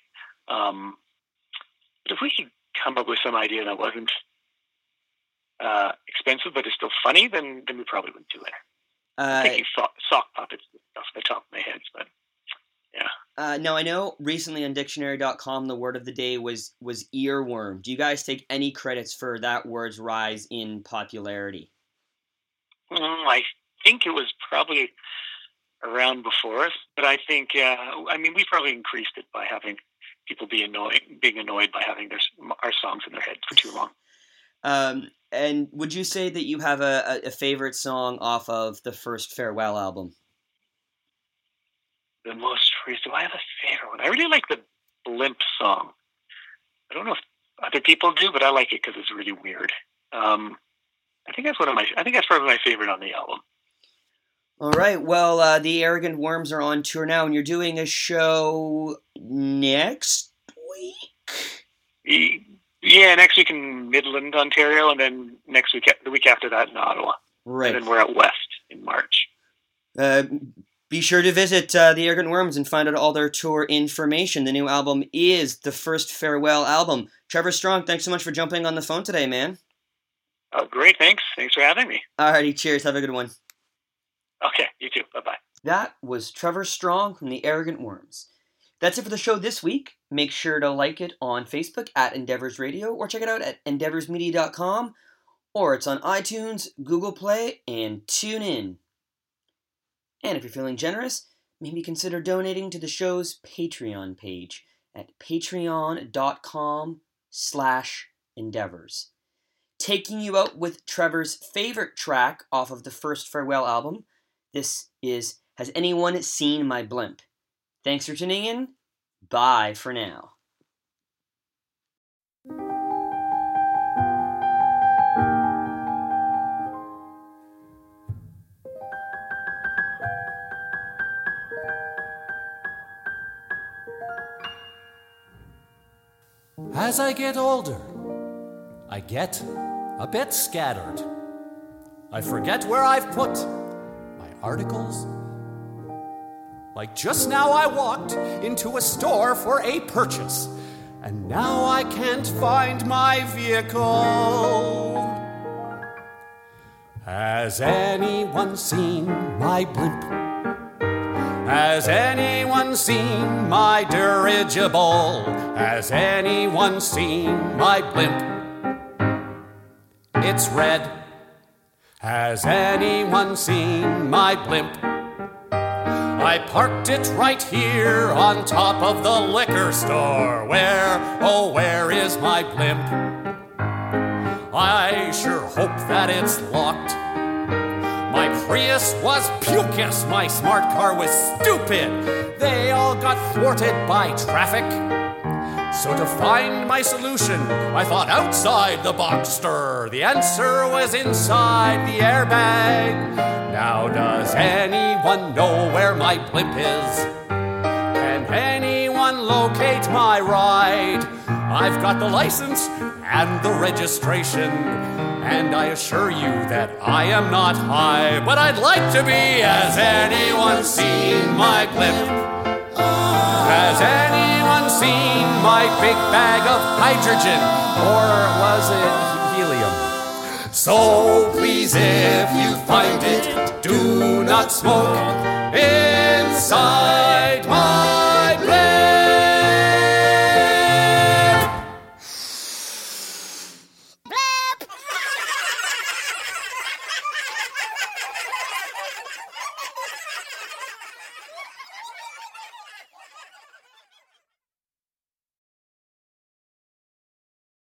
But if we could come up with some idea that wasn't expensive but is still funny, then we probably would do it. I'm thinking sock puppets off the top of my head, but yeah. Now, I know recently on dictionary.com the word of the day was earworm. Do you guys take any credits for that word's rise in popularity? I think it was probably around before us, but I think, we probably increased it by having people being annoyed by having our songs in their head for too long. And would you say that you have a favorite song off of the first Farewell album? The most recent. Do I have a favorite one? I really like the Blimp song. I don't know if other people do, but I like it because it's really weird. I think that's probably my favorite on the album. All right. Well, the Arrogant Worms are on tour now, and you're doing a show next week. Yeah, next week in Midland, Ontario, and then the week after that in Ottawa. Right. And then we're at West in March. Be sure to visit the Arrogant Worms and find out all their tour information. The new album is the first Farewell album. Trevor Strong, thanks so much for jumping on the phone today, man. Oh, great. Thanks. Thanks for having me. Alrighty, cheers. Have a good one. Okay, you too. Bye-bye. That was Trevor Strong from the Arrogant Worms. That's it for the show this week. Make sure to like it on Facebook at Endeavors Radio, or check it out at EndeavorsMedia.com, or it's on iTunes, Google Play, and TuneIn. And if you're feeling generous, maybe consider donating to the show's Patreon page at patreon.com/Endeavors. Taking you out with Trevor's favorite track off of the first Farewell album, this is Has Anyone Seen My Blimp? Thanks for tuning in. Bye for now. As I get older, I get a bit scattered. I forget where I've put my articles. Like just now I walked into a store for a purchase, and now I can't find my vehicle. Has anyone seen my blimp? Has anyone seen my dirigible? Has anyone seen my blimp? It's red. Has anyone seen my blimp? I parked it right here on top of the liquor store. Where is my blimp? I sure hope that it's locked. My Prius was pucus, my smart car was stupid. They all got thwarted by traffic. So to find my solution, I thought outside the Boxster. The answer was inside the airbag. Now does anyone know where my blimp is? Can anyone locate my ride? I've got the license and the registration, and I assure you that I am not high, but I'd like to be. Has anyone seen my blimp? Has anyone seen my big bag of hydrogen? Or was it helium? So please, if you find it, do not smoke it.